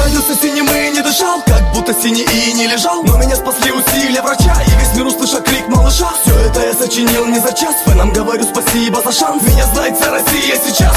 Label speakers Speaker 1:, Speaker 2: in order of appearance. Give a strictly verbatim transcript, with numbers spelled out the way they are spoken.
Speaker 1: родился синим и не дышал, как будто синий и не лежал. Но меня спасли усилия врача, и весь мир услышал крик малыша. Все это я сочинил не за час, фэнам говорю спасибо за шанс. Меня знает вся Россия сейчас.